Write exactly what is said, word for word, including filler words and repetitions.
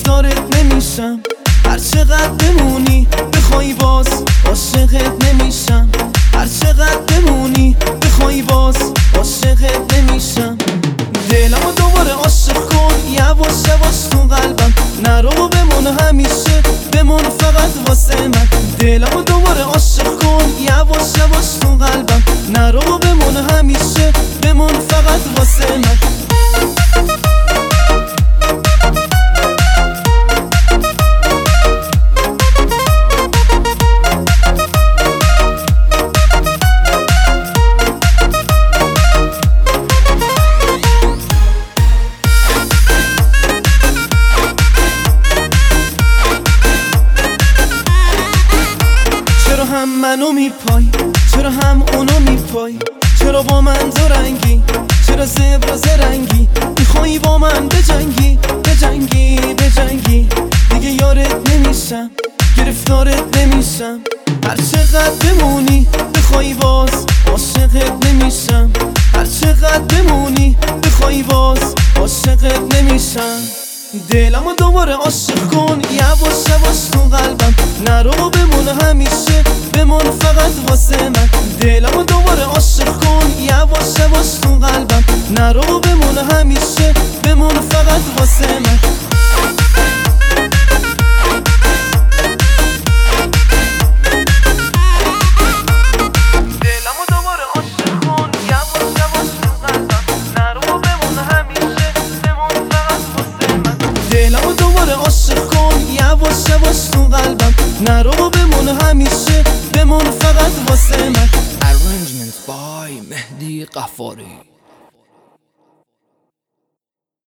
گرفتارت نمیشم، هر چقدر بمونی بخوای باز عاشقت نمیشم، هر چقدر بمونی بخوای باز عاشقت نمیشم. دلمو دوباره عاشق کن یواش یواش تو قلبم، نرو بمون همیشه بمون فقط واسه من. دلمو دوباره عاشق کن یواش یواش تو قلبم، نرو بمون همیشه بمون فقط واسه من. چرا هم منو میپای، چرا هم اونو میپای، چرا با من دو رنگی، چرا زبر و زرنگی، میخوایی با من بجنگی بجنگی بجنگی. دیگه یارت نمیشم، گرفتارت نمیشم، هر چقدر بمونی بخوای باز عاشقت نمیشم، هر چقدر بمونی بخوای باز عاشقت نمیشم. دلمو دوباره عاشق کن یواش یواش تو قلبم، نرو بمون همیشه بمون فقط واسه من. دلمو دوباره عاشق کن یواش یواش تو قلبم، نرو بمون همیشه بمون فقط واسه من. دلمو دوباره عاشق کن یواش یواش تو قلبم، نرو بمون همیشه بمون فقط واسه من. Arrangements by مهدی قفاری.